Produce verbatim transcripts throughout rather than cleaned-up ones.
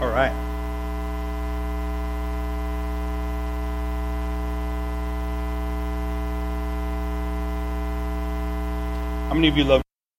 All right. How many of you love?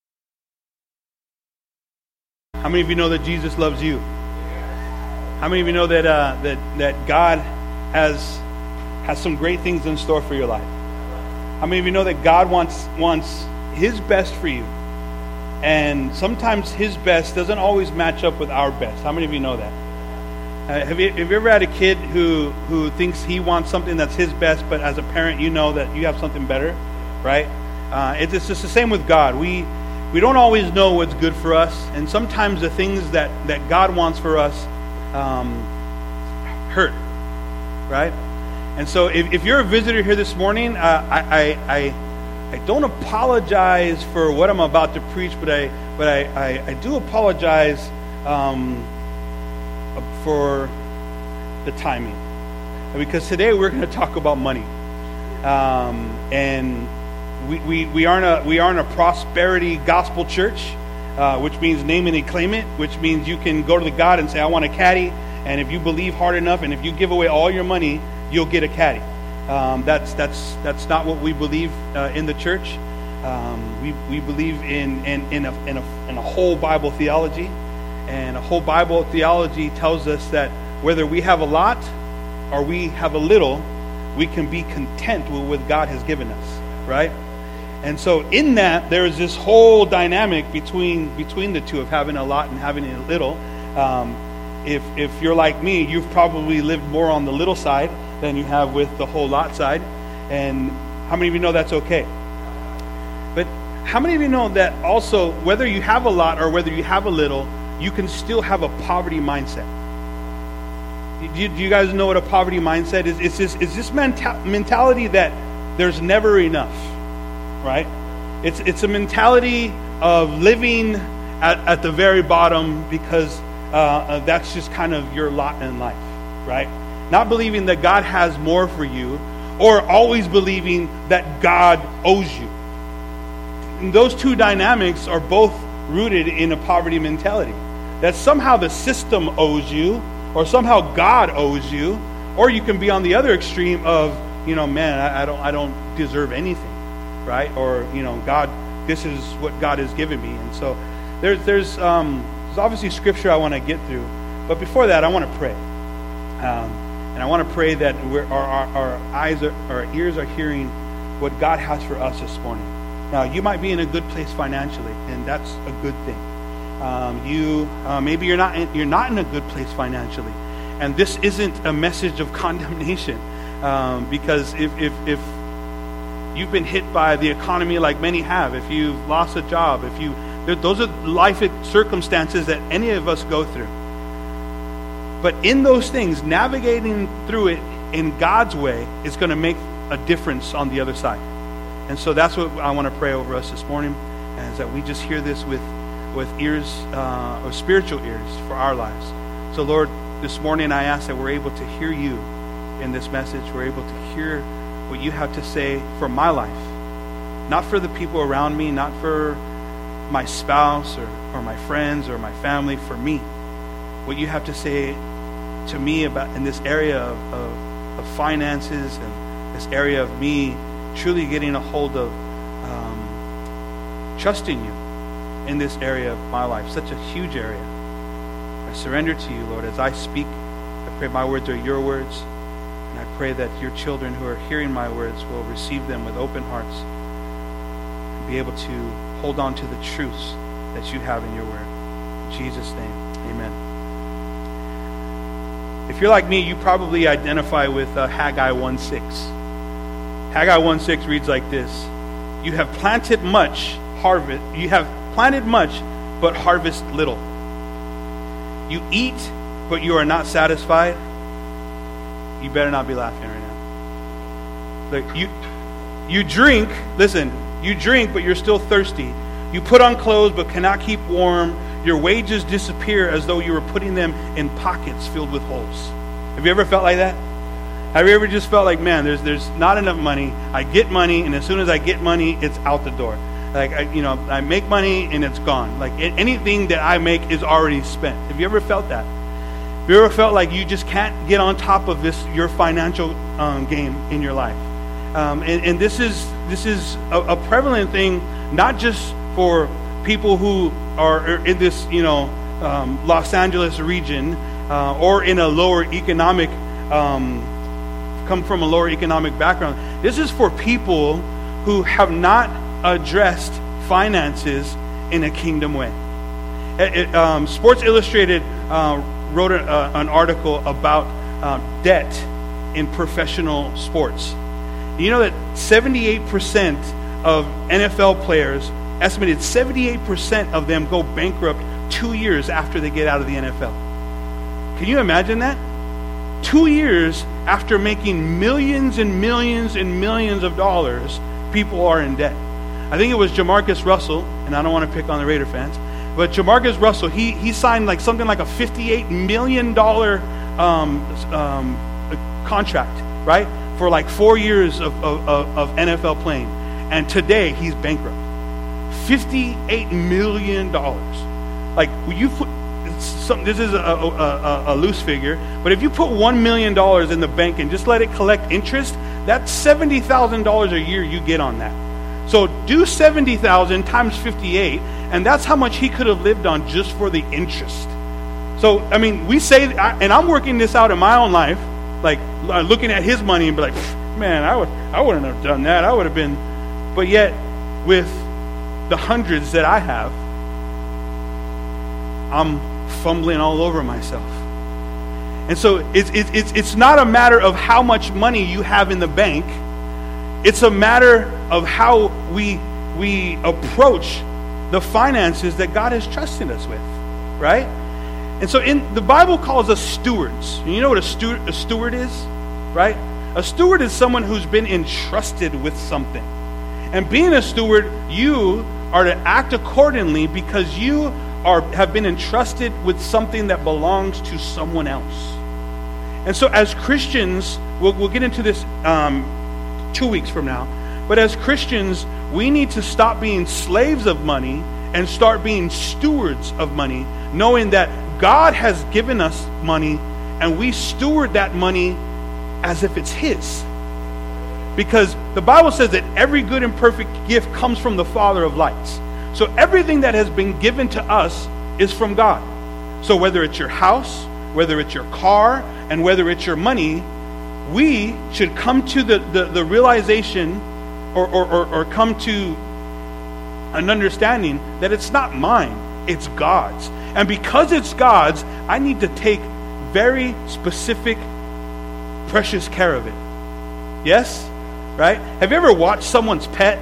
How many of you know that Jesus loves you? How many of you know that uh, that that God has has some great things in store for your life? How many of you know that God wants wants His best for you? And sometimes His best doesn't always match up with our best. How many of you know that? Uh, have you have you ever had a kid who who thinks he wants something that's his best, but as a parent you know that you have something better, right? Uh, it's just the same with God. We we don't always know what's good for us, and sometimes the things that, that God wants for us um, hurt, right? And so if, if you're a visitor here this morning, uh, I, I I I don't apologize for what I'm about to preach, but I but I, I, I do apologize um, for the timing, because today we're going to talk about money, um, and we, we we aren't a we aren't a prosperity gospel church, uh, which means name it and claim it, which means you can go to the God and say, I want a caddy, and if you believe hard enough, and if you give away all your money, you'll get a caddy. Um, that's that's that's not what we believe uh, in the church. Um, we we believe in in in a, in a in a whole Bible theology, and a whole Bible theology tells us that whether we have a lot or we have a little, we can be content with what God has given us, right? And so in that, there is this whole dynamic between between the two of having a lot and having a little. Um, if if you're like me, you've probably lived more on the little side than you have with the whole lot side. And how many of you know that's okay? But how many of you know that also, whether you have a lot or whether you have a little, you can still have a poverty mindset? Do you, do you guys know what a poverty mindset is? It's this, it's this menta- mentality that there's never enough, right? It's it's a mentality of living at, at the very bottom because uh, uh, that's just kind of your lot in life, right? Not believing that God has more for you, or always believing that God owes you. And those two dynamics are both rooted in a poverty mentality. That somehow the system owes you, or somehow God owes you, or you can be on the other extreme of, you know, man, I, I don't, I don't deserve anything, right? Or, you know, God, this is what God has given me. And so there's, there's, um, there's obviously scripture I want to get through, but before that, I want to pray. Um, And I want to pray that we're, our, our, our eyes, are, our ears are hearing what God has for us this morning. Now, you might be in a good place financially, and that's a good thing. Um, you uh, maybe you're not in, you're not in a good place financially, and this isn't a message of condemnation, um, because if, if if you've been hit by the economy like many have, if you've lost a job, if you those are life circumstances that any of us go through. But in those things, navigating through it in God's way is going to make a difference on the other side. And so that's what I want to pray over us this morning, is that we just hear this with, with ears, uh, or spiritual ears for our lives. So Lord, this morning I ask that we're able to hear you in this message. We're able to hear what you have to say for my life. Not for the people around me, not for my spouse or, or my friends or my family, for me. What you have to say to me about in this area of, of, of finances, and this area of me truly getting a hold of um, trusting you in this area of my life, such a huge area. I surrender to you, Lord, as I speak. I pray my words are your words, and I pray that your children who are hearing my words will receive them with open hearts and be able to hold on to the truths that you have in your word. In Jesus' name, amen. If you're like me, you probably identify with uh, Haggai one six. Haggai one six reads like this: You have planted much, harvest. You have planted much, but harvest little. You eat, but you are not satisfied. You better not be laughing right now. Look, you, you drink. Listen, you drink, but you're still thirsty. You put on clothes, but cannot keep warm. Your wages disappear as though you were putting them in pockets filled with holes. Have you ever felt like that? Have you ever just felt like, man, there's there's not enough money. I get money, and as soon as I get money, it's out the door. Like, I, you know, I make money, and it's gone. Like, anything that I make is already spent. Have you ever felt that? Have you ever felt like you just can't get on top of this, your financial um, game in your life? Um, and, and this is this is a, a prevalent thing, not just for people who are in this, you know, um, Los Angeles region uh, or in a lower economic, um, come from a lower economic background. This is for people who have not addressed finances in a kingdom way. It, it, um, Sports Illustrated uh, wrote a, uh, an article about uh, debt in professional sports. You know that seventy-eight percent of N F L players, estimated seventy-eight percent of them go bankrupt two years after they get out of the N F L. Can you imagine that? Two years after making millions and millions and millions of dollars, people are in debt. I think it was Jamarcus Russell, and I don't want to pick on the Raider fans, but Jamarcus Russell, he he signed like something like a fifty-eight million dollars um, um, contract, right? For like four years of, of, of N F L playing. And today, he's bankrupt. fifty-eight million dollars. Like, when you put, some, this is a, a, a, a loose figure, but if you put one million dollars in the bank and just let it collect interest, that's seventy thousand dollars a year you get on that. So do seventy thousand dollars times fifty-eight, and that's how much he could have lived on just for the interest. So, I mean, we say, and I'm working this out in my own life, like looking at his money and be like, man, I would, I wouldn't have done that. I would have been, but yet with the hundreds that I have, I'm fumbling all over myself. And so it's it's it's not a matter of how much money you have in the bank. It's a matter of how we we approach the finances that God has trusted us with, right? And so in the Bible calls us stewards. You know what a steward, a steward is, right? A steward is someone who's been entrusted with something. And being a steward, you are to act accordingly because you are have been entrusted with something that belongs to someone else. And so as Christians, we'll, we'll get into this um, two weeks from now, but as Christians, we need to stop being slaves of money and start being stewards of money, knowing that God has given us money and we steward that money as if it's His. Because the Bible says that every good and perfect gift comes from the Father of lights. So everything that has been given to us is from God. So whether it's your house, whether it's your car, and whether it's your money, we should come to the, the, the realization or, or, or, or come to an understanding that it's not mine, it's God's. And because it's God's, I need to take very specific, precious care of it. Yes? Right? Have you ever watched someone's pet?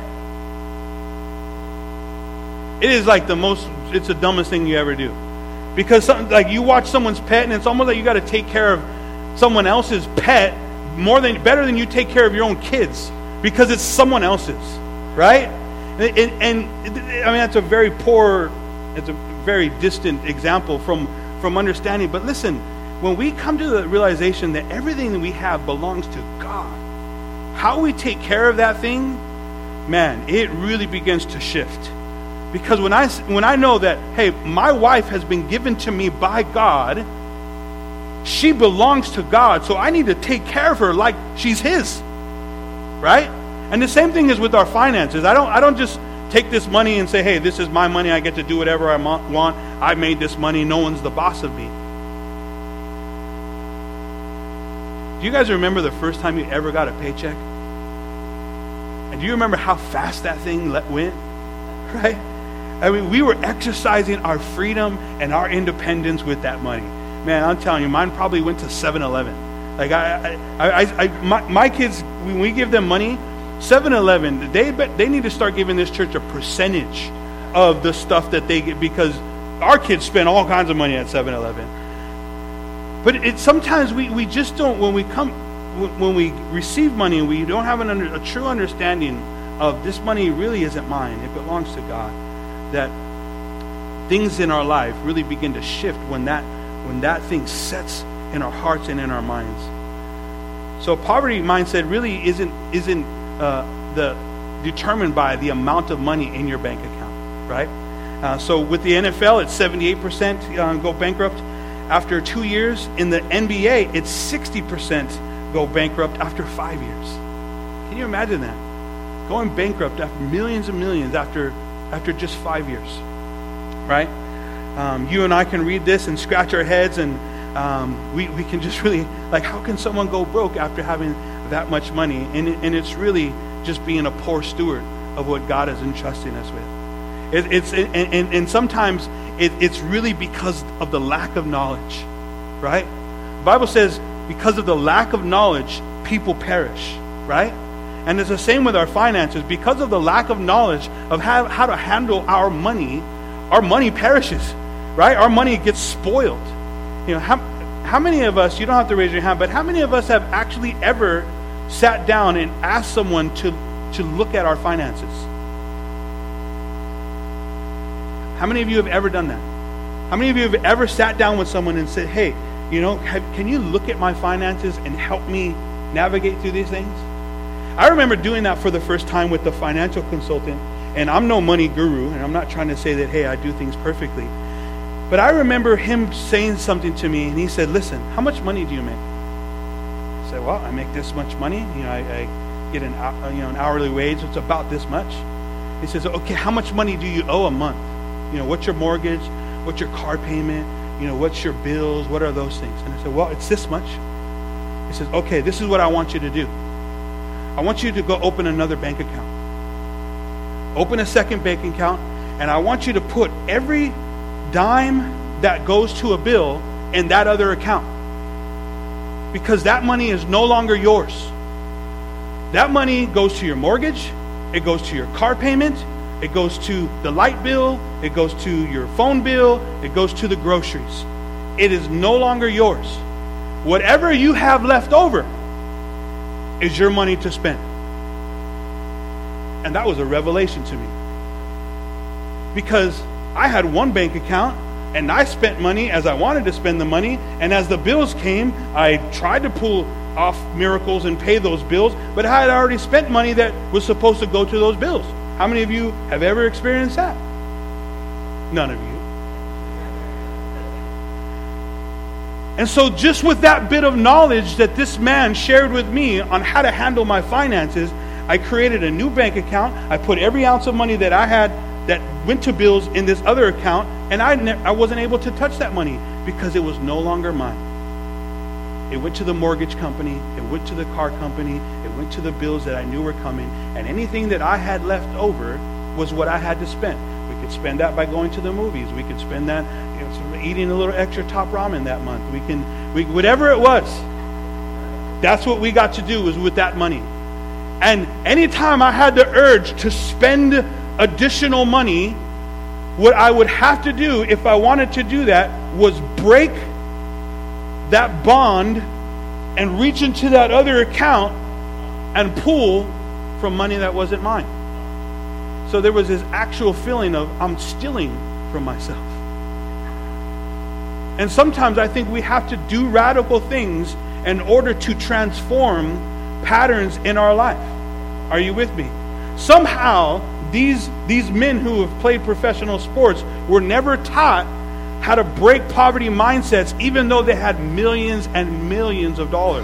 It is like the most, it's the dumbest thing you ever do. Because some, like you watch someone's pet and it's almost like you got to take care of someone else's pet more than, better than you take care of your own kids. Because it's someone else's. Right? And, and, and I mean, that's a very poor, it's a very distant example from, from understanding. But listen, when we come to the realization that everything that we have belongs to God, how we take care of that thing, man, it really begins to shift. Because when I, when I know that, hey, my wife has been given to me by God, she belongs to God, so I need to take care of her like she's His. Right? And the same thing is with our finances. I don't, I don't just take this money and say, hey, this is my money, I get to do whatever I want, I made this money, no one's the boss of me. Do you guys remember the first time you ever got a paycheck? And do you remember how fast that thing let, went? Right? I mean, we were exercising our freedom and our independence with that money. Man, I'm telling you, mine probably went to seven eleven. Like, I, I, I, I my, my kids, when we give them money, seven eleven, they, they need to start giving this church a percentage of the stuff that they get, because our kids spend all kinds of money at seven eleven. But it, sometimes we, we just don't, when we come, when we receive money and we don't have an under, a true understanding of this money really isn't mine, it belongs to God, that things in our life really begin to shift when that when that thing sets in our hearts and in our minds. So poverty mindset really isn't isn't uh, the determined by the amount of money in your bank account, right? Uh, so with the N F L, it's seventy-eight percent uh, go bankrupt. after two years. In the N B A, it's sixty percent go bankrupt after five years. Can you imagine that? Going bankrupt after millions and millions after after just five years, right? Um, you and I can read this and scratch our heads, and um, we, we can just really, like, how can someone go broke after having that much money? And, it, and it's really just being a poor steward of what God is entrusting us with. It, it's and, and, and sometimes it, it's really because of the lack of knowledge, right? The Bible says because of the lack of knowledge, people perish, right? And it's the same with our finances. Because of the lack of knowledge of how, how to handle our money, our money perishes, right? Our money gets spoiled. You know, how, how many of us, you don't have to raise your hand, but how many of us have actually ever sat down and asked someone to, to look at our finances? How many of you have ever done that? How many of you have ever sat down with someone and said, hey, you know, have, can you look at my finances and help me navigate through these things? I remember doing that for the first time with the financial consultant, and I'm no money guru, and I'm not trying to say that, hey, I do things perfectly. But I remember him saying something to me, and he said, listen, how much money do you make? I said, well, I make this much money. You know, I, I get an, you know, an hourly wage. It's about this much. He says, okay, how much money do you owe a month? You know, what's your mortgage? What's your car payment? You know, what's your bills? What are those things? And I said, well, it's this much. He says, okay, this is what I want you to do. I want you to go open another bank account. Open a second bank account, and I want you to put every dime that goes to a bill in that other account. Because that money is no longer yours. That money goes to your mortgage, it goes to your car payment, it goes to the light bill, it goes to your phone bill, it goes to the groceries. It is no longer yours. Whatever you have left over is your money to spend. And that was a revelation to me. Because I had one bank account, and I spent money as I wanted to spend the money, and as the bills came, I tried to pull off miracles and pay those bills, but I had already spent money that was supposed to go to those bills. How many of you have ever experienced that? None of you. And so just with that bit of knowledge that this man shared with me on how to handle my finances, I created a new bank account. I put every ounce of money that I had that went to bills in this other account, and I, ne- I wasn't able to touch that money because it was no longer mine. It went to the mortgage company, it went to the car company, it went to the bills that I knew were coming, and anything that I had left over was what I had to spend. We could spend that by going to the movies. We could spend that, you know, eating a little extra top ramen that month. We can, we, whatever it was, that's what we got to do was with that money. And anytime I had the urge to spend additional money, what I would have to do if I wanted to do that was break that bond and reach into that other account and pull from money that wasn't mine. So there was this actual feeling of I'm stealing from myself. And sometimes I think we have to do radical things in order to transform patterns in our life. Are you with me? Somehow these these men who have played professional sports were never taught how to break poverty mindsets, even though they had millions and millions of dollars.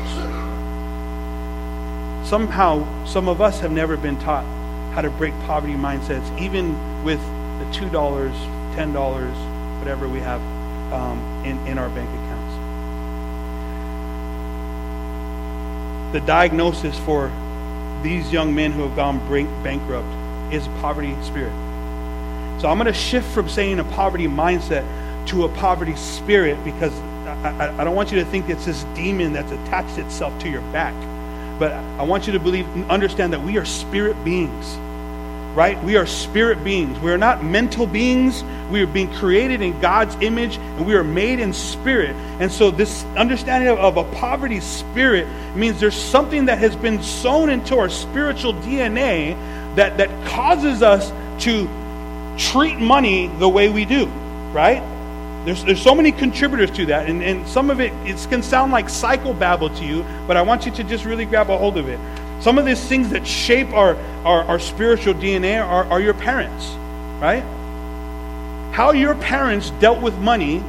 Somehow, some of us have never been taught how to break poverty mindsets, even with the two dollars, ten dollars, whatever we have um, in, in our bank accounts. The diagnosis for these young men who have gone bankrupt is a poverty spirit. So I'm going to shift from saying a poverty mindset to a poverty spirit, because I, I, I don't want you to think it's this demon that's attached itself to your back. But I want you to believe, understand that we are spirit beings, right? We are spirit beings. We are not mental beings. We are being created in God's image, and we are made in spirit. And so this understanding of, of a poverty spirit means there's something that has been sown into our spiritual D N A that, that causes us to treat money the way we do, right? There's, there's so many contributors to that, and, and some of it, it can sound like psychobabble to you, but I want you to just really grab a hold of it. Some of these things that shape our, our, our spiritual D N A are, are your parents, right? How your parents dealt with money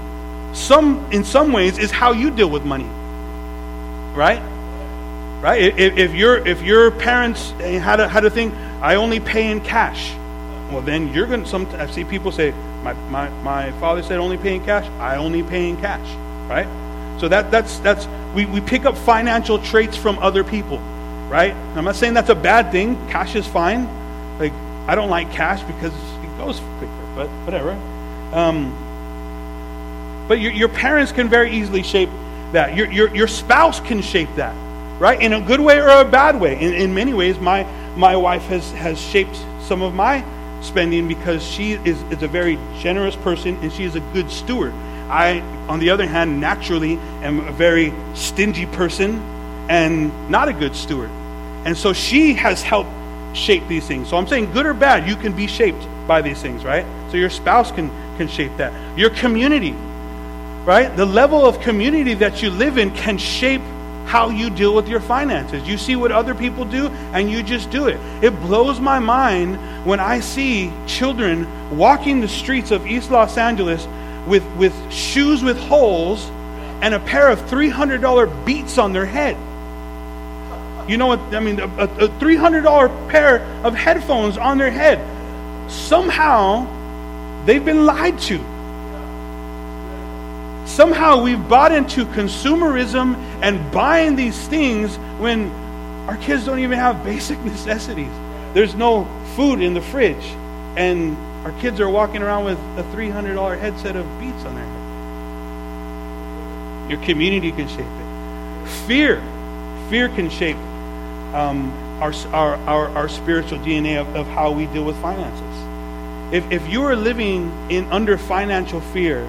some in some ways is how you deal with money, right? Right? If, if your if your parents had a had a thing, I only pay in cash. Well, then you're gonna. Some I see people say, my my my father said only pay in cash. I only pay in cash, right? So that that's that's we we pick up financial traits from other people, right? I'm not saying that's a bad thing. Cash is fine. Like, I don't like cash because it goes quicker, but whatever. Um, but your your parents can very easily shape that. Your your your spouse can shape that. Right? In a good way or a bad way. In, in many ways, my my wife has, has shaped some of my spending because she is, is a very generous person and she is a good steward. I, on the other hand, naturally am a very stingy person and not a good steward. And so she has helped shape these things. So I'm saying good or bad, you can be shaped by these things, right? So your spouse can, can shape that. Your community, right? The level of community that you live in can shape how you deal with your finances. You see what other people do and you just do it. It blows my mind when I see children walking the streets of East Los Angeles with, with shoes with holes and a pair of three hundred dollars Beats on their head. You know what, I mean, a, a three hundred dollars pair of headphones on their head. Somehow, they've been lied to. Somehow we've bought into consumerism and buying these things when our kids don't even have basic necessities. There's no food in the fridge, and our kids are walking around with a three hundred dollars headset of Beats on their head. Your community can shape it. Fear. Fear can shape um, our, our, our, our spiritual D N A of, of how we deal with finances. If, if you are living in under financial fear,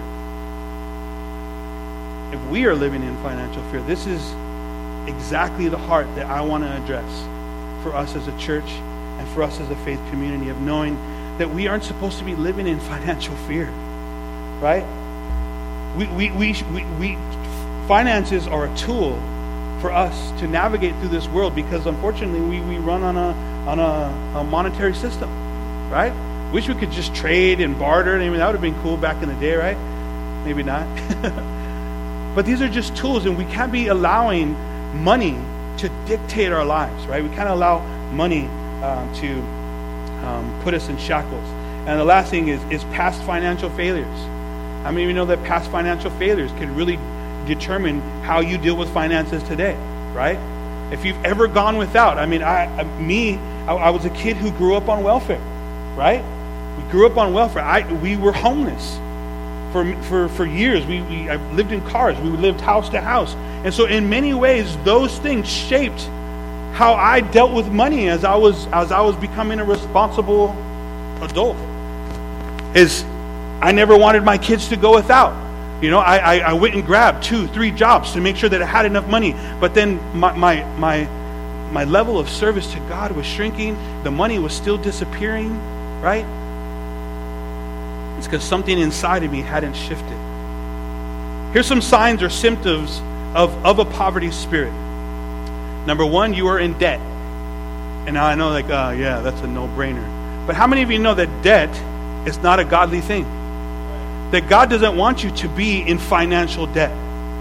if we are living in financial fear, this is exactly the heart that I want to address for us as a church and for us as a faith community, of knowing that we aren't supposed to be living in financial fear, right? We, we, we, we, we finances are a tool for us to navigate through this world because unfortunately we, we run on a on a, a monetary system, right? Wish we could just trade and barter. I mean, that would have been cool back in the day, right? Maybe not. But these are just tools, and we can't be allowing money to dictate our lives, right? We can't allow money um, to um, put us in shackles. And the last thing is, is past financial failures. How many of you know that past financial failures can really determine how you deal with finances today, right? If you've ever gone without, I mean, I, I me, I, I was a kid who grew up on welfare, right? We grew up on welfare. I, we were homeless. For for for years, we, we I lived in cars. We lived house to house, and so in many ways, those things shaped how I dealt with money as I was as I was becoming a responsible adult. Is I never wanted my kids to go without. You know, I, I I went and grabbed two, three jobs to make sure that I had enough money. But then my my my my level of service to God was shrinking. The money was still disappearing, right? It's because something inside of me hadn't shifted. Here's some signs or symptoms of, of a poverty spirit. Number one, you are in debt. And now I know, like, oh, yeah, that's a no-brainer. But how many of you know that debt is not a godly thing? That God doesn't want you to be in financial debt.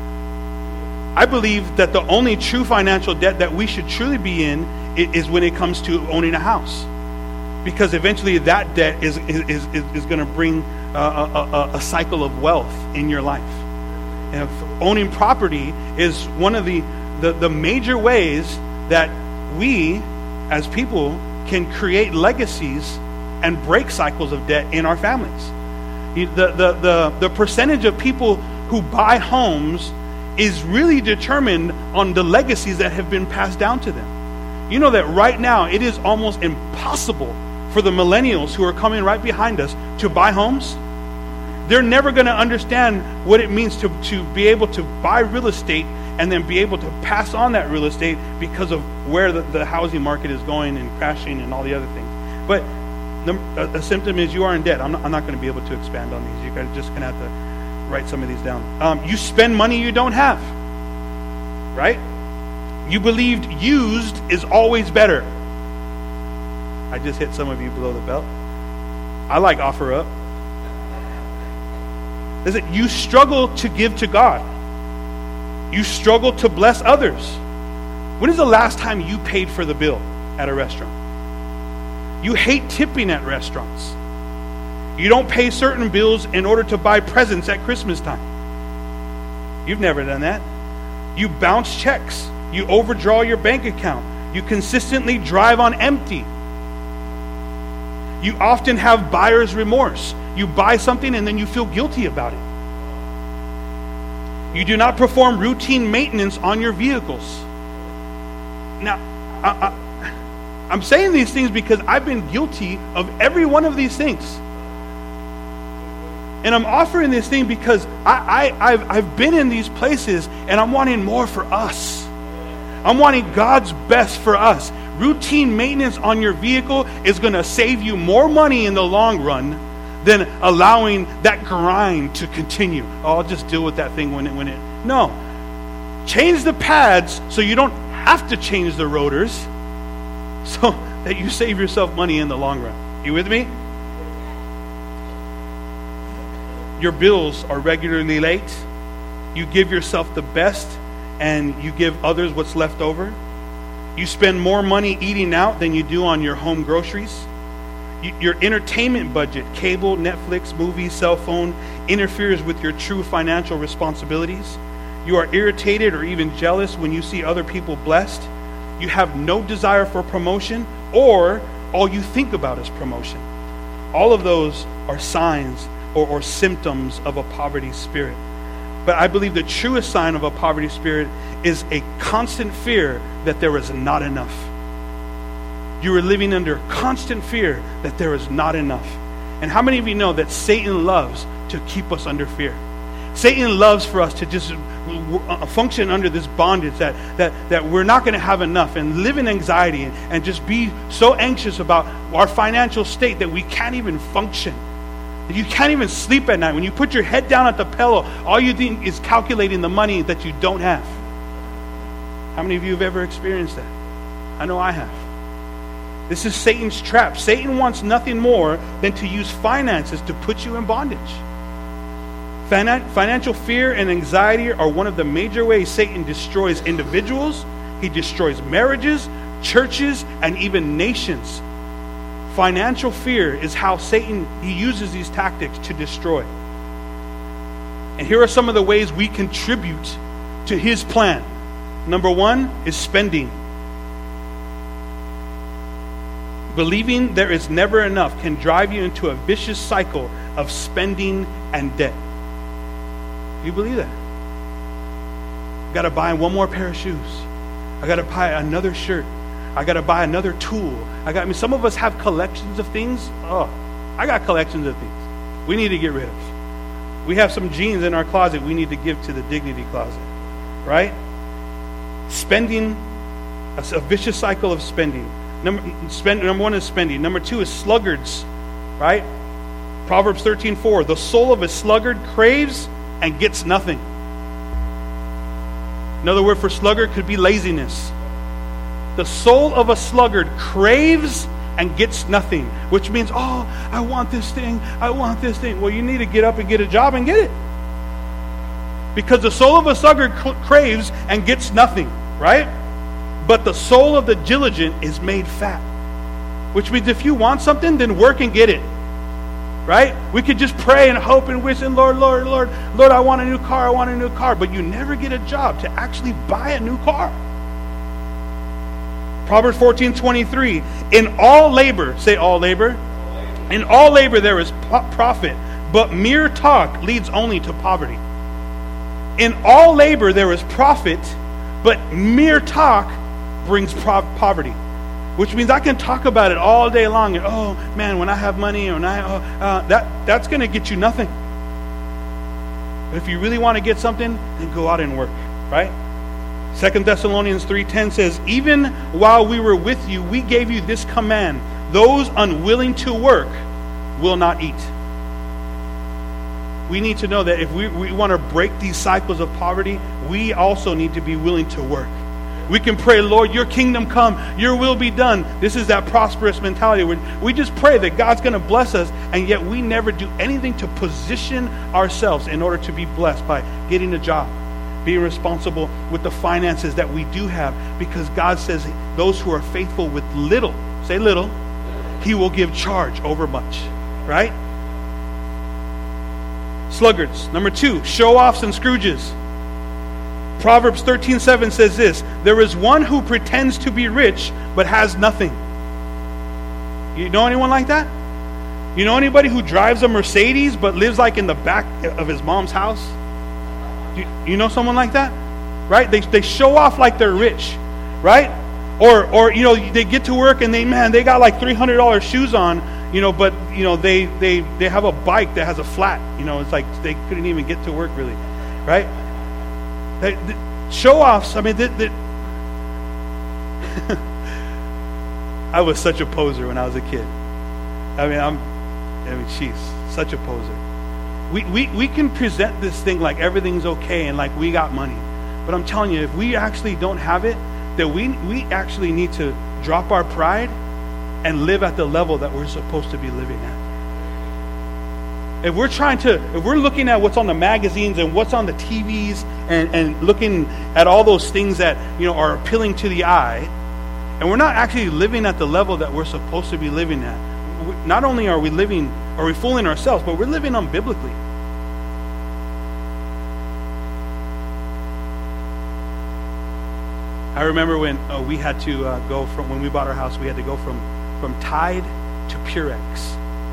I believe that the only true financial debt that we should truly be in is when it comes to owning a house. Because eventually that debt is is, is, is going to bring a, a, a cycle of wealth in your life. And owning property is one of the, the, the major ways that we as people can create legacies and break cycles of debt in our families. The, the, the, the percentage of people who buy homes is really determined on the legacies that have been passed down to them. You know that right now it is almost impossible for the millennials who are coming right behind us to buy homes. They're never going to understand what it means to, to be able to buy real estate and then be able to pass on that real estate because of where the, the housing market is going and crashing and all the other things. But the, a, a symptom is you are in debt. I'm not, I'm not going to be able to expand on these. You're just going to have to write some of these down. Um, you spend money you don't have, right? You believed used is always better. I just hit some of you below the belt. I like OfferUp. Listen, you struggle to give to God. You struggle to bless others. When is the last time you paid for the bill at a restaurant? You hate tipping at restaurants. You don't pay certain bills in order to buy presents at Christmas time. You've never done that. You bounce checks. You overdraw your bank account. You consistently drive on empty. You often have buyer's remorse. You buy something and then you feel guilty about it. You do not perform routine maintenance on your vehicles. Now, I, I, I'm saying these things because I've been guilty of every one of these things. And I'm offering this thing because I, I, I've, I've been in these places and I'm wanting more for us. I'm wanting God's best for us. Routine maintenance on your vehicle is going to save you more money in the long run than allowing that grind to continue. Oh, I'll just deal with that thing when it, when it... No. Change the pads so you don't have to change the rotors so that you save yourself money in the long run. You with me? Your bills are regularly late. You give yourself the best and you give others what's left over. You spend more money eating out than you do on your home groceries. You, your entertainment budget, cable, Netflix, movies, cell phone, interferes with your true financial responsibilities. You are irritated or even jealous when you see other people blessed. You have no desire for promotion, or all you think about is promotion. All of those are signs or, or symptoms of a poverty spirit. But I believe the truest sign of a poverty spirit is a constant fear that there is not enough. You are living under constant fear that there is not enough. And how many of you know that Satan loves to keep us under fear? Satan loves for us to just function under this bondage that that, that we're not going to have enough and live in anxiety and, and just be so anxious about our financial state that we can't even function. You can't even sleep at night. When you put your head down at the pillow, all you think is calculating the money that you don't have. How many of you have ever experienced that? I know I have. This is Satan's trap. Satan wants nothing more than to use finances to put you in bondage. Finan- financial fear and anxiety are one of the major ways Satan destroys individuals. He destroys marriages, churches, and even nations. Financial fear is how Satan, he uses these tactics to destroy. And here are some of the ways we contribute to his plan. Number one is spending. Believing there is never enough can drive you into a vicious cycle of spending and debt. Do you believe that? I got to buy one more pair of shoes. I got to buy another shirt. I got to buy another tool. I got. I mean, some of us have collections of things. Oh, I got collections of things we need to get rid of. We have some jeans in our closet we need to give to the dignity closet, right? Spending, a, a vicious cycle of spending. Number, spend, number one is spending. Number two is sluggards, right? Proverbs thirteen four. The soul of a sluggard craves and gets nothing. Another word for sluggard could be laziness. The soul of a sluggard craves and gets nothing, which means, oh, I want this thing, I want this thing. Well, you need to get up and get a job and get it. Because the soul of a sluggard craves and gets nothing, right? But the soul of the diligent is made fat. Which means if you want something, then work and get it. Right? We could just pray and hope and wish, and Lord, Lord, Lord, Lord, I want a new car, I want a new car. But you never get a job to actually buy a new car. Proverbs fourteen twenty-three. In all labor, say all labor. In all labor there is profit, but mere talk leads only to poverty. In all labor there is profit, but mere talk brings pro- poverty. Which means I can talk about it all day long. And, oh, man, when I have money, or I, oh, uh, that, that's going to get you nothing. But if you really want to get something, then go out and work, right? Second Thessalonians three ten says, even while we were with you, we gave you this command. Those unwilling to work will not eat. We need to know that if we, we want to break these cycles of poverty, we also need to be willing to work. we can pray, Lord, your kingdom come, your will be done. This is that prosperous mentality where we just pray that God's going to bless us, and yet we never do anything to position ourselves in order to be blessed by getting a job, being responsible with the finances that we do have, because God says those who are faithful with little, say little, he will give charge over much, right? Sluggards. Number two, show-offs and Scrooges. Proverbs thirteen seven says this, there is one who pretends to be rich but has nothing. You know anyone like that? You know anybody who drives a Mercedes but lives like in the back of his mom's house? You, you know someone like that? Right? They they show off like they're rich, right? Or or you know, they get to work and they man, they got like three hundred dollars shoes on, you know, but you know, they they they have a bike that has a flat, you know, it's like they couldn't even get to work really, right? They, they, show-offs, I mean, they, they I was such a poser when I was a kid. I mean, I'm, I mean, she's such a poser. We, we, we can present this thing like everything's okay and like we got money. But I'm telling you, if we actually don't have it, that we, we actually need to drop our pride and live at the level that we're supposed to be living at. If we're trying to, if we're looking at what's on the magazines and what's on the T Vs and, and looking at all those things that, you know, are appealing to the eye, and we're not actually living at the level that we're supposed to be living at, not only are we living, are we fooling ourselves, but we're living unbiblically. I remember when uh, we had to uh, go from, when we bought our house, we had to go from, from Tide to Purex.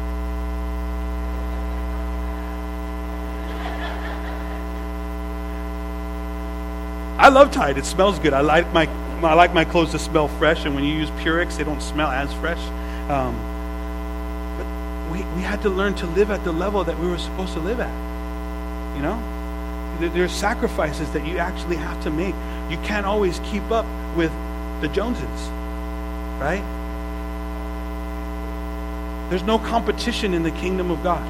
I love Tide. It smells good. I like my I like my clothes to smell fresh, and when you use Purex, they don't smell as fresh. Um, but we, we had to learn to live at the level that we were supposed to live at. You know? There, there are sacrifices that you actually have to make. You can't always keep up with the Joneses. Right? There's no competition in the kingdom of God.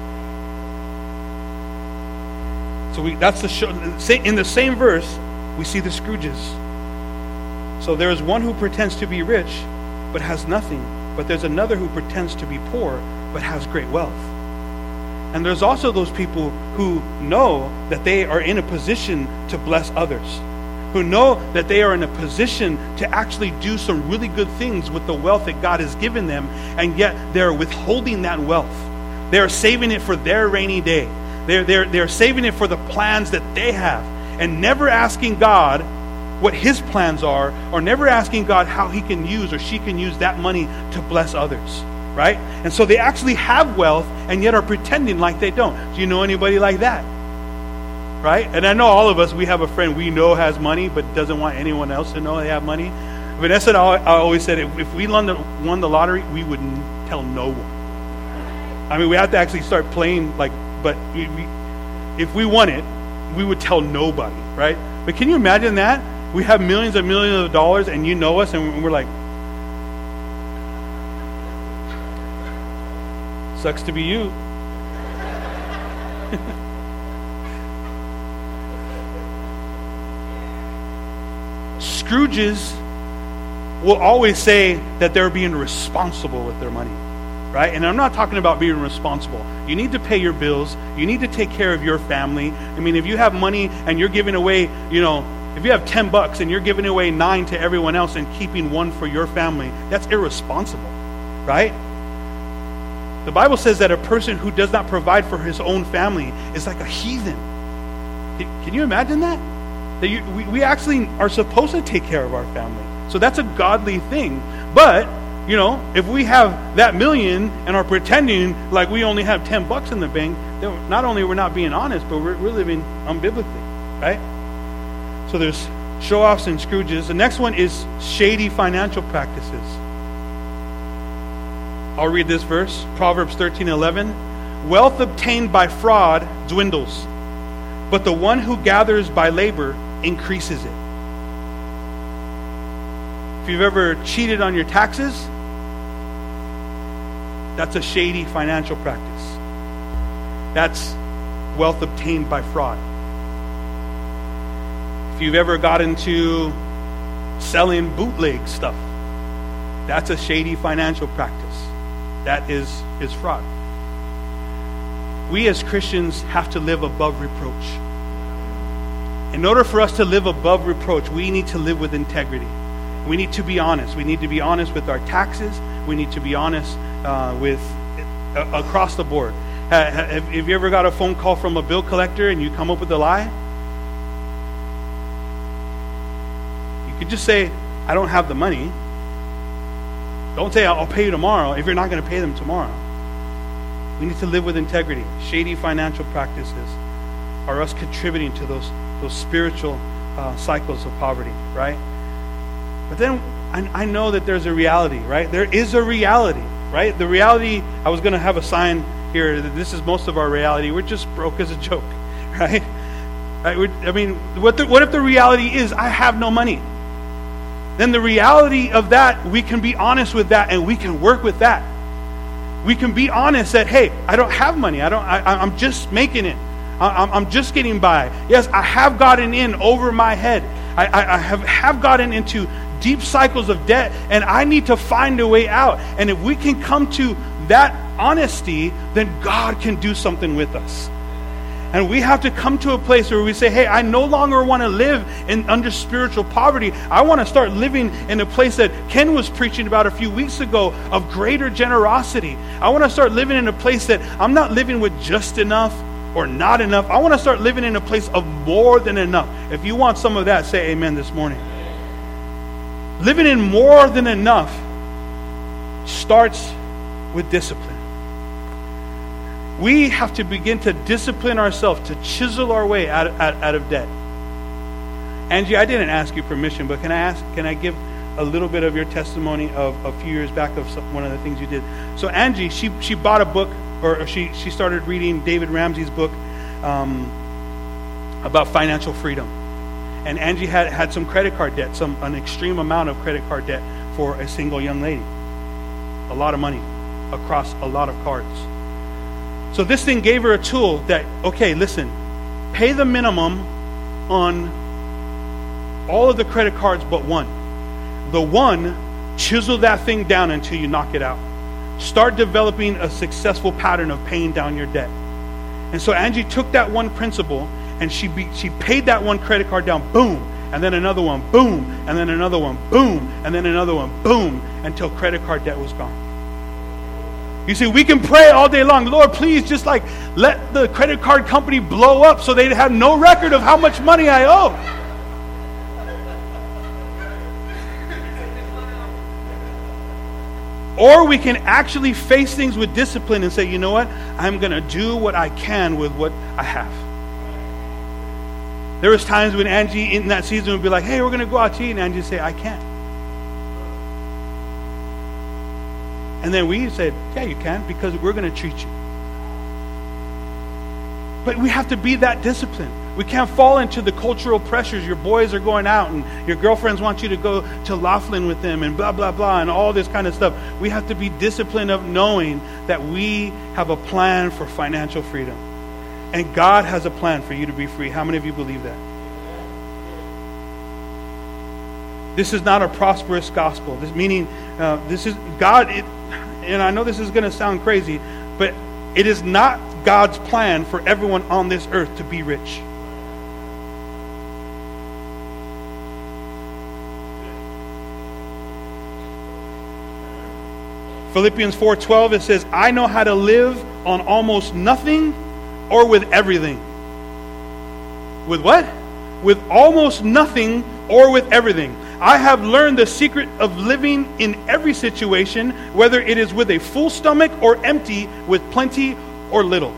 So we that's the show. In the same verse, we see the Scrooges. So there is one who pretends to be rich, but has nothing. But there's another who pretends to be poor, but has great wealth. And there's also those people who know that they are in a position to bless others, who know that they are in a position to actually do some really good things with the wealth that God has given them, and yet they're withholding that wealth. They're saving it for their rainy day. They're, they're, they're saving it for the plans that they have, and never asking God what his plans are, or never asking God how he can use or she can use that money to bless others, right? And so they actually have wealth and yet are pretending like they don't. Do you know anybody like that? Right? And I know all of us, we have a friend we know has money but doesn't want anyone else to know they have money. Vanessa and I always said if, if we won the, won the lottery, we wouldn't tell no one. I mean, we have to actually start playing like, but we, we, if we won it, we would tell nobody, right? But can you imagine that? We have millions and millions of dollars and you know us and we're like, sucks to be you. Scrooges will always say that they're being responsible with their money. Right? And I'm not talking about being responsible. You need to pay your bills. You need to take care of your family. I mean, if you have money and you're giving away, you know, if you have ten bucks and you're giving away nine to everyone else and keeping one for your family, that's irresponsible. Right? The Bible says that a person who does not provide for his own family is like a heathen. Can you imagine that? That you, we, we actually are supposed to take care of our family. So that's a godly thing. But you know, if we have that million and are pretending like we only have ten bucks in the bank, then not only we're not being honest, but we're, we're living unbiblically, right? So there's show-offs and Scrooges. The next one is shady financial practices. I'll read this verse, Proverbs thirteen eleven. Wealth obtained by fraud dwindles, but the one who gathers by labor increases it. If you've ever cheated on your taxes, that's a shady financial practice. That's wealth obtained by fraud. If you've ever got into selling bootleg stuff. That's a shady financial practice. That is, is fraud. We as Christians have to live above reproach. In order for us to live above reproach, we need to live with integrity. We need to be honest. We need to be honest with our taxes. We need to be honest uh, with uh, across the board. Have, have, have you ever got a phone call from a bill collector and you come up with a lie? You could just say, I don't have the money. Don't say, I'll pay you tomorrow if you're not going to pay them tomorrow. We need to live with integrity. Shady financial practices are us contributing to those, those spiritual uh, cycles of poverty, right? But then I, I know that there's a reality, right? There is a reality, right? The reality, I was going to have a sign here that this is most of our reality. We're just broke as a joke, right? right? We're, I mean, what, the, what if the reality is I have no money? Then the reality of that, we can be honest with that and we can work with that. We can be honest that, hey, I don't have money. I don't. I, I'm just making it. I, I'm just getting by. Yes, I have gotten in over my head. I, I, I have, have gotten into deep cycles of debt, and I need to find a way out. And if we can come to that honesty, then God can do something with us. And we have to come to a place where we say, hey, I no longer want to live in under spiritual poverty. I want to start living in a place that Ken was preaching about a few weeks ago of greater generosity. I want to start living in a place that I'm not living with just enough or not enough. I want to start living in a place of more than enough. If you want some of that, say amen this morning. Living in more than enough starts with discipline. We have to begin to discipline ourselves, to chisel our way out, out, out of debt. Angie, I didn't ask you permission, but can I ask? Can I give a little bit of your testimony of a few years back of some, one of the things you did? So Angie, she she bought a book, or she she started reading David Ramsey's book um, about financial freedom. And Angie had had some credit card debt, some an extreme amount of credit card debt for a single young lady, a lot of money across a lot of cards. So this thing gave her a tool that, okay, listen, pay the minimum on all of the credit cards but one. The one, chisel that thing down until you knock it out. Start developing a successful pattern of paying down your debt. And so Angie took that one principle and she be, she paid that one credit card down, boom, and then another one, boom, and then another one, boom, and then another one, boom, until credit card debt was gone. You see, we can pray all day long, Lord, please just like let the credit card company blow up so they'd have no record of how much money I owe. Or we can actually face things with discipline and say, you know what? I'm going to do what I can with what I have. There was times when Angie in that season would be like, hey, we're going to go out to eat. And Angie would say, I can't. And then we said, yeah, you can, because we're going to treat you. But we have to be that disciplined. We can't fall into the cultural pressures. Your boys are going out and your girlfriends want you to go to Laughlin with them and blah, blah, blah, and all this kind of stuff. We have to be disciplined of knowing that we have a plan for financial freedom. And God has a plan for you to be free. How many of you believe that? This is not a prosperous gospel. This meaning, uh, this is God, it, and I know this is going to sound crazy, but it is not God's plan for everyone on this earth to be rich. Philippians four twelve, it says, I know how to live on almost nothing or with everything. With what? With almost nothing or with everything. I have learned the secret of living in every situation, whether it is with a full stomach or empty, with plenty or little.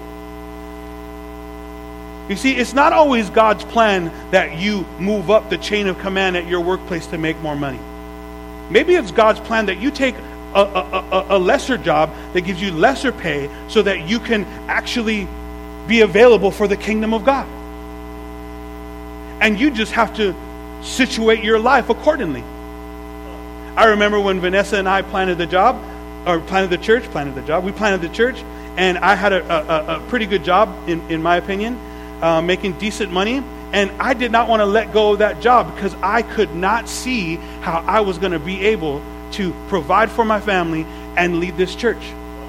You see, it's not always God's plan that you move up the chain of command at your workplace to make more money. Maybe it's God's plan that you take a, a, a, a lesser job that gives you lesser pay so that you can actually be available for the kingdom of God. And you just have to situate your life accordingly. I remember when Vanessa and I planted the job, or planted the church, planted the job, we planted the church, and I had a, a, a pretty good job, in, in my opinion, uh, making decent money, And I did not want to let go of that job because I could not see how I was going to be able to provide for my family and lead this church.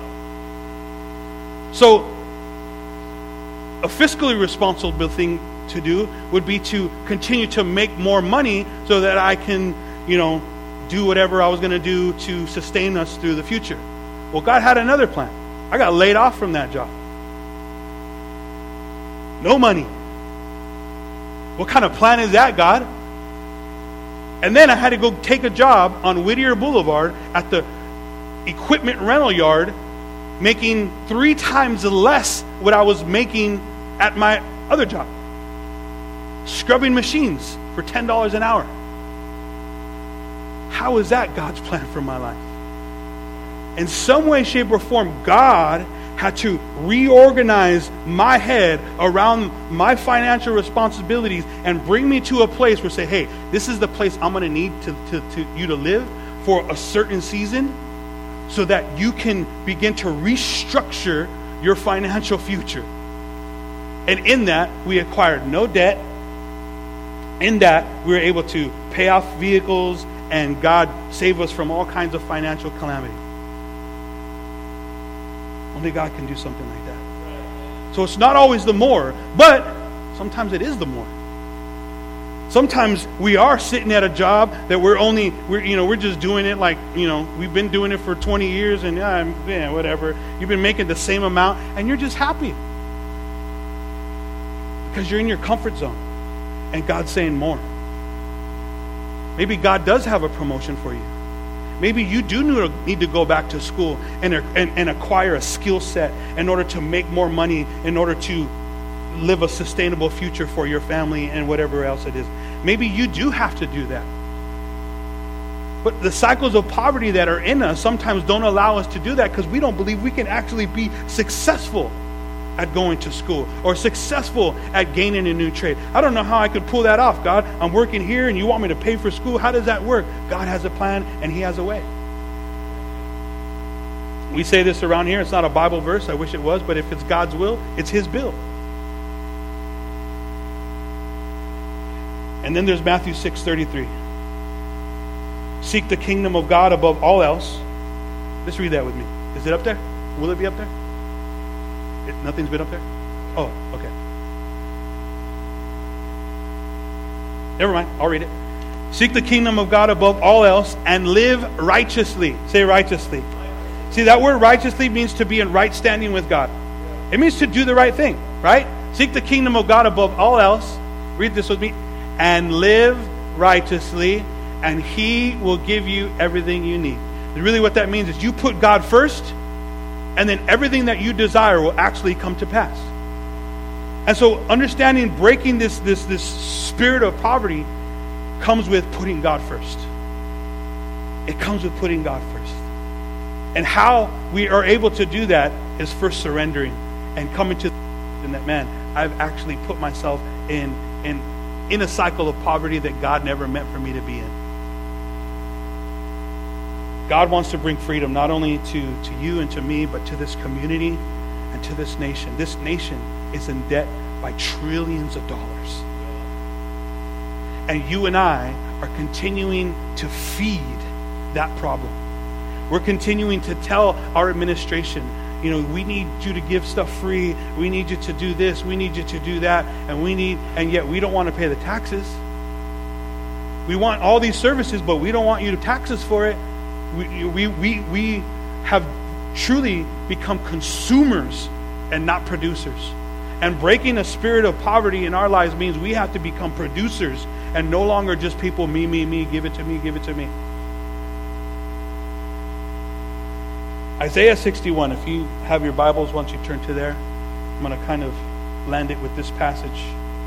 So, a fiscally responsible thing to do would be to continue to make more money so that I can, you know, do whatever I was going to do to sustain us through the future. Well, God had another plan. I got laid off from that job. No money. What kind of plan is that, God? And then I had to go take a job on Whittier Boulevard at the equipment rental yard, making three times less what I was making at my other job. Scrubbing machines for ten dollars an hour. How is that God's plan for my life? In some way, shape, or form, God had to reorganize my head around my financial responsibilities and bring me to a place where say, hey, this is the place I'm going to need to, to, to you to live for a certain season so that you can begin to restructure your financial future. And in that, we acquired no debt. In that, we were able to pay off vehicles, and God saved us from all kinds of financial calamity. Only God can do something like that. So it's not always the more, but sometimes it is the more. Sometimes we are sitting at a job that we're only, we're you know, we're just doing it like, you know, we've been doing it for twenty years, and yeah, yeah, whatever. You've been making the same amount, and you're just happy because you're in your comfort zone, and God's saying more. Maybe God does have a promotion for you. Maybe you do need to go back to school and, and, and acquire a skill set in order to make more money, in order to live a sustainable future for your family and whatever else it is. Maybe you do have to do that. But the cycles of poverty that are in us sometimes don't allow us to do that because we don't believe we can actually be successful at going to school or successful at gaining a new trade. I don't know how I could pull that off, God. I'm working here and you want me to pay for school. How does that work? God has a plan and He has a way. We say this around here. It's not a Bible verse. I wish it was. But if it's God's will, it's His bill. And then there's Matthew six thirty-three. Seek the kingdom of God above all else. Let's read that with me. Is it up there? Will it be up there? It, nothing's been up there? Oh, okay. Never mind. I'll read it. Seek the kingdom of God above all else and live righteously. Say righteously. See, that word righteously means to be in right standing with God. It means to do the right thing, right? Seek the kingdom of God above all else. Read this with me. And live righteously, and He will give you everything you need. And really what that means is you put God first, and then everything that you desire will actually come to pass. And so understanding, breaking this, this, this spirit of poverty comes with putting God first. It comes with putting God first. And how we are able to do that is first surrendering and coming to and that, man, I've actually put myself in, in, in a cycle of poverty that God never meant for me to be in. God wants to bring freedom not only to, to you and to me, but to this community and to this nation. This nation is in debt by trillions of dollars. And you and I are continuing to feed that problem. We're continuing to tell our administration, you know, we need you to give stuff free. We need you to do this. We need you to do that. And we need, and yet we don't want to pay the taxes. We want all these services, but we don't want you to tax us for it. We, we, we, we have truly become consumers and not producers. And breaking a spirit of poverty in our lives means we have to become producers and no longer just people, me, me, me, give it to me, give it to me. Isaiah sixty-one, if you have your Bibles, once you turn to there, I'm going to kind of land it with this passage.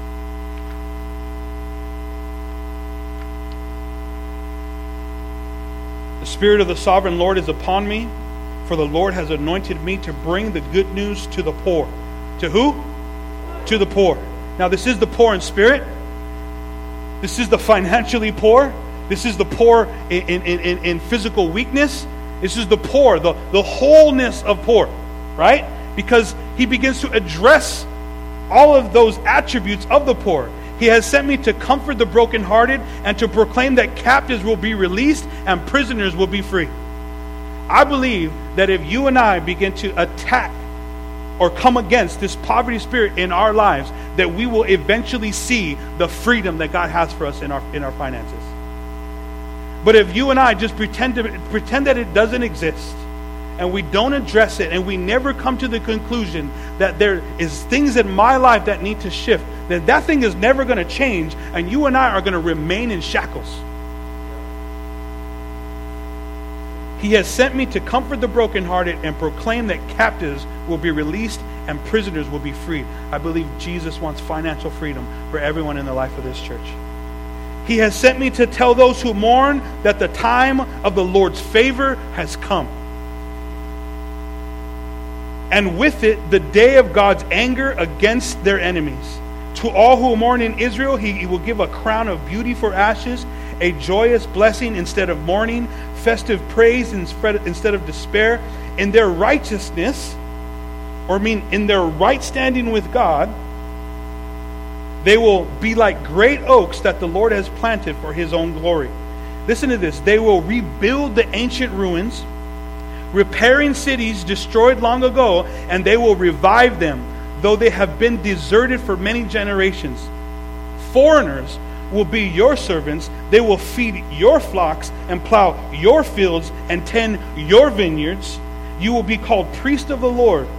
The Spirit of the Sovereign Lord is upon me, for the Lord has anointed me to bring the good news to the poor. To who? To the poor. Now, this is the poor in spirit. This is the financially poor. This is the poor in, in, in, in physical weakness. This is the poor, the, the wholeness of poor, right? Because he begins to address all of those attributes of the poor. He has sent me to comfort the brokenhearted and to proclaim that captives will be released and prisoners will be free. I believe that if you and I begin to attack or come against this poverty spirit in our lives, that we will eventually see the freedom that God has for us in our in our finances. But if you and I just pretend to pretend that it doesn't exist, and we don't address it, and we never come to the conclusion that there is things in my life that need to shift, then that thing is never going to change, and you and I are going to remain in shackles. He has sent me to comfort the brokenhearted and proclaim that captives will be released and prisoners will be freed. I believe Jesus wants financial freedom for everyone in the life of this church. He has sent me to tell those who mourn that the time of the Lord's favor has come. And with it, the day of God's anger against their enemies. To all who mourn in Israel, he, he will give a crown of beauty for ashes, a joyous blessing instead of mourning, festive praise instead of despair. In their righteousness, or mean in their right standing with God, they will be like great oaks that the Lord has planted for his own glory. Listen to this. They will rebuild the ancient ruins, repairing cities destroyed long ago, and they will revive them, though they have been deserted for many generations. Foreigners will be your servants. They will feed your flocks and plow your fields and tend your vineyards. You will be called priests of the Lord,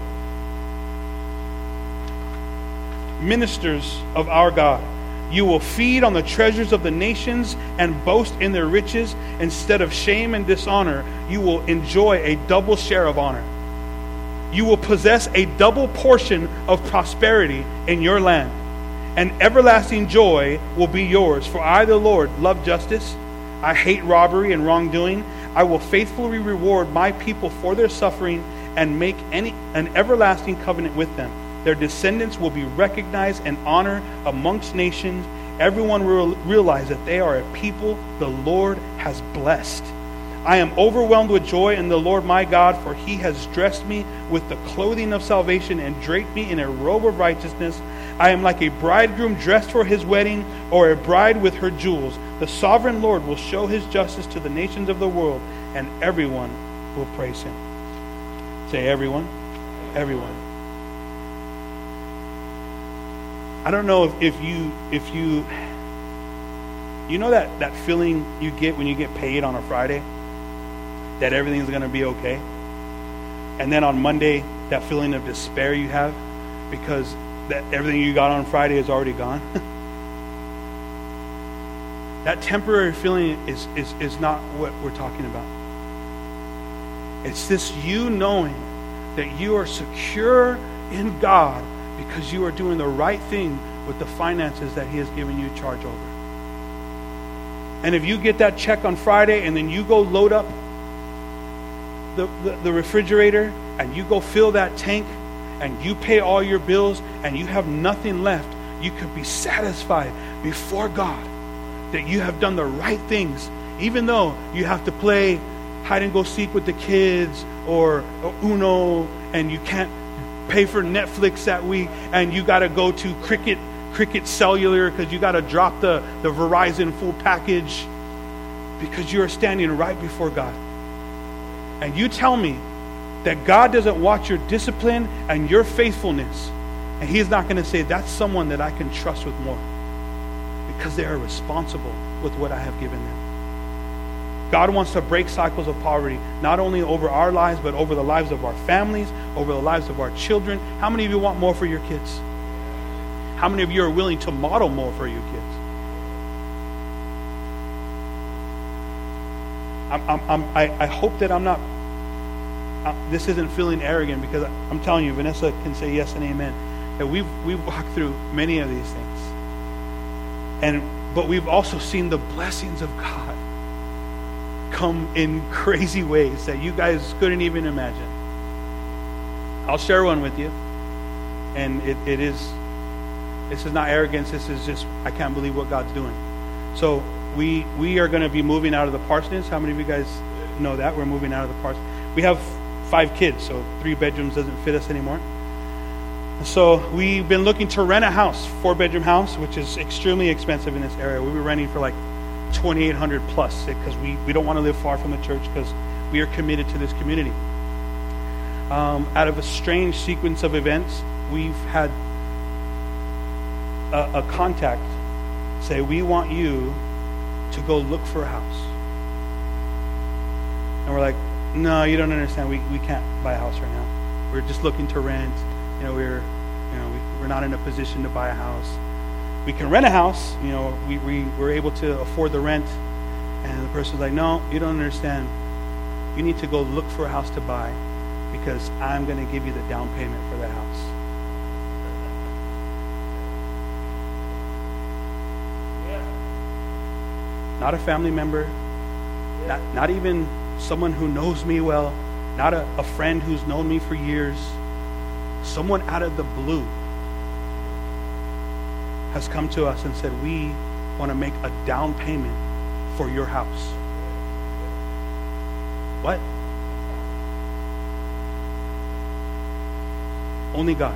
ministers of our God. You will feed on the treasures of the nations and boast in their riches. Instead of shame and dishonor, you will enjoy a double share of honor. You will possess a double portion of prosperity in your land, and everlasting joy will be yours. For I, the Lord, love justice. I hate robbery and wrongdoing. I will faithfully reward my people for their suffering and make any an everlasting covenant with them. Their descendants will be recognized and honored amongst nations. Everyone will realize that they are a people the Lord has blessed. I am overwhelmed with joy in the Lord my God, for he has dressed me with the clothing of salvation and draped me in a robe of righteousness. I am like a bridegroom dressed for his wedding, or a bride with her jewels. The sovereign Lord will show his justice to the nations of the world, and everyone will praise him. Say everyone. Everyone. I don't know if, if you if you you know that, that feeling you get when you get paid on a Friday, that everything's going to be okay, and then on Monday that feeling of despair you have because that everything you got on Friday is already gone. That temporary feeling is, is is not what we're talking about. It's this you knowing that you are secure in God because you are doing the right thing with the finances that he has given you charge over. And if you get that check on Friday and then you go load up the, the, the refrigerator and you go fill that tank and you pay all your bills and you have nothing left, you could be satisfied before God that you have done the right things, even though you have to play hide and go seek with the kids or, or Uno, and you can't pay for Netflix that week, and you got to go to Cricket Cricket Cellular because you got to drop the, the Verizon full package because you are standing right before God. And you tell me that God doesn't watch your discipline and your faithfulness, and he's not going to say that's someone that I can trust with more because they are responsible with what I have given them. God wants to break cycles of poverty, not only over our lives, but over the lives of our families, over the lives of our children. How many of you want more for your kids? How many of you are willing to model more for your kids? I'm, I'm, I'm, I, I hope that I'm not, uh, this isn't feeling arrogant, because I'm telling you, Vanessa can say yes and amen, that we've, we've walked through many of these things. And but we've also seen the blessings of God come in crazy ways that you guys couldn't even imagine. I'll share one with you. And it, it is, this is not arrogance, this is just, I can't believe what God's doing. So we we are going to be moving out of the parsonage. How many of you guys know that? We're moving out of the parsonage. We have five kids, so three bedrooms doesn't fit us anymore. So we've been looking to rent a house, four-bedroom house, which is extremely expensive in this area. We were renting for like twenty-eight hundred plus because we, we don't want to live far from the church because we are committed to this community. Um, out of a strange sequence of events, we've had a, a contact say, we want you to go look for a house. And we're like, no, you don't understand. We we can't buy a house right now. We're just looking to rent. You know, we're you know we, we're not in a position to buy a house. We can rent a house. You know, we we we're able to afford the rent. And the person's like, no, you don't understand. You need to go look for a house to buy because I'm going to give you the down payment for that house. Not a family member, not, not even someone who knows me well, not a, a friend who's known me for years. Someone out of the blue has come to us and said, we want to make a down payment for your house. What? Only God.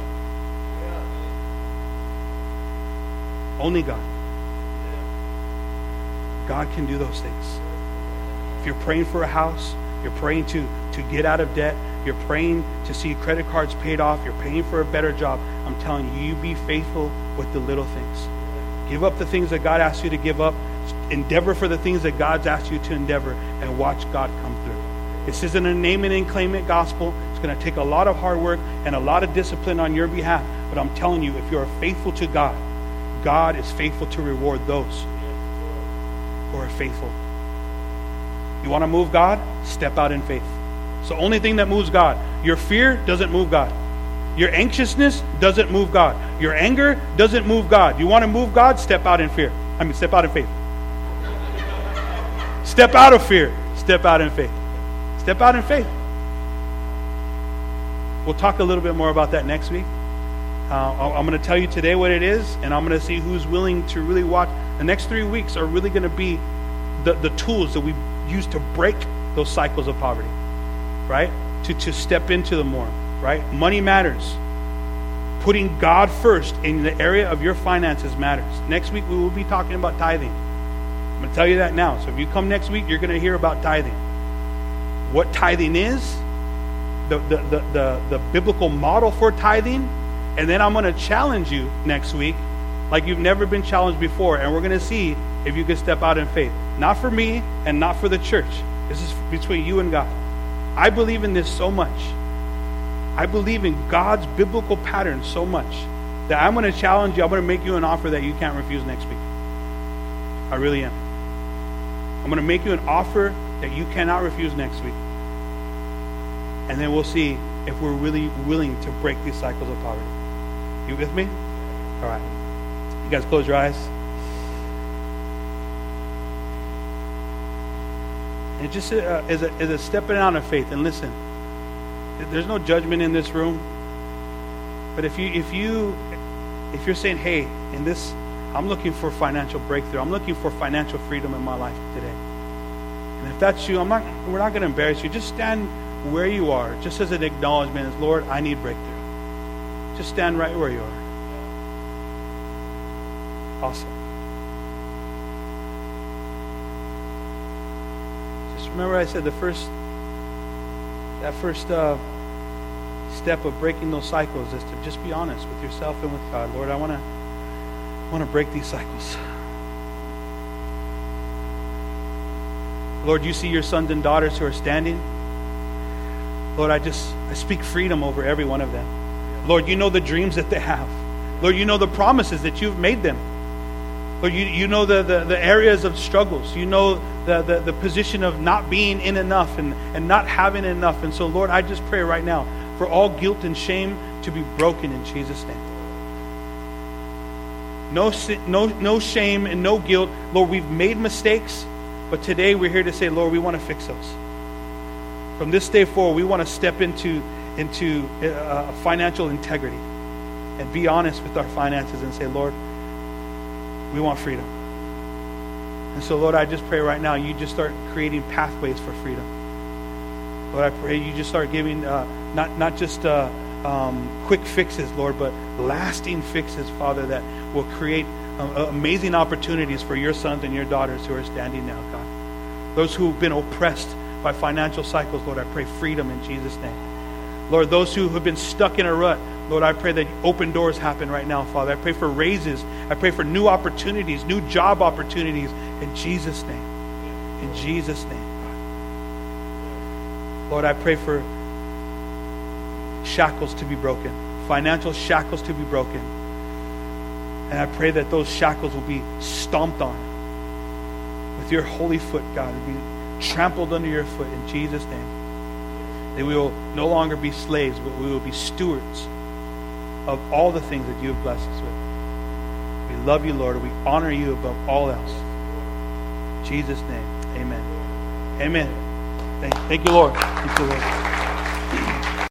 Only God. God can do those things. If you're praying for a house, you're praying to, to get out of debt, you're praying to see credit cards paid off, you're paying for a better job, I'm telling you, you be faithful with the little things. Give up the things that God asks you to give up. Endeavor for the things that God's asked you to endeavor, and watch God come through. This isn't a name it and claim it gospel. It's going to take a lot of hard work and a lot of discipline on your behalf. But I'm telling you, if you're faithful to God, God is faithful to reward those who are faithful. You want to move God? Step out in faith. It's the only thing that moves God. Your fear doesn't move God. Your anxiousness doesn't move God. Your anger doesn't move God. You want to move God? Step out in fear. I mean, step out in faith. Step out of fear. Step out in faith. Step out in faith. We'll talk a little bit more about that next week. Uh, I'm going to tell you today what it is, and I'm going to see who's willing to really watch. The next three weeks are really going to be the, the tools that we use to break those cycles of poverty, right? To, to step into them more, right? Money matters. Putting God first in the area of your finances matters. Next week, we will be talking about tithing. I'm going to tell you that now. So if you come next week, you're going to hear about tithing. What tithing is, the, the, the, the, the biblical model for tithing, and then I'm going to challenge you next week like you've never been challenged before, and we're going to see if you can step out in faith. Not for me and not for the church. This is between you and God. I believe in this so much. I believe in God's biblical pattern so much that I'm going to challenge you. I'm going to make you an offer that you can't refuse next week. I really am. I'm going to make you an offer that you cannot refuse next week. And then we'll see if we're really willing to break these cycles of poverty. You with me? All right. You guys close your eyes. It just uh, is, a, is a stepping out of faith. And listen, there's no judgment in this room. But if you if you if you're saying, hey, in this, I'm looking for financial breakthrough. I'm looking for financial freedom in my life today. And if that's you, I'm not. We're not going to embarrass you. Just stand where you are, just as an acknowledgement, as Lord, I need breakthrough. Just stand right where you are. Awesome. Just remember, I said the first, that first uh, step of breaking those cycles is to just be honest with yourself and with God. Lord, I want to want to break these cycles. Lord, you see your sons and daughters who are standing. Lord, I just, I speak freedom over every one of them. Lord, you know the dreams that they have. Lord, you know the promises that you've made them. Lord, you, you know the, the, the areas of struggles. You know the, the, the position of not being in enough and, and not having enough. And so, Lord, I just pray right now for all guilt and shame to be broken in Jesus' name. No, no, no shame and no guilt. Lord, we've made mistakes, but today we're here to say, Lord, we want to fix those. From this day forward, we want to step into, into uh, financial integrity and be honest with our finances and say, Lord, we want freedom. And so, Lord, I just pray right now, you just start creating pathways for freedom. Lord, I pray you just start giving uh, not, not just uh, um, quick fixes, Lord, but lasting fixes, Father, that will create um, amazing opportunities for your sons and your daughters who are standing now, God. Those who've been oppressed by financial cycles, Lord, I pray freedom in Jesus' name. Lord, those who have been stuck in a rut, Lord, I pray that open doors happen right now, Father. I pray for raises. I pray for new opportunities, new job opportunities in Jesus' name. In Jesus' name, God. Lord, I pray for shackles to be broken, financial shackles to be broken. And I pray that those shackles will be stomped on with your holy foot, God, and be trampled under your foot in Jesus' name. That we will no longer be slaves, but we will be stewards of all the things that you have blessed us with. We love you, Lord. We honor you above all else. In Jesus' name, amen. Amen. Thank, thank you, Lord. Thank you, Lord.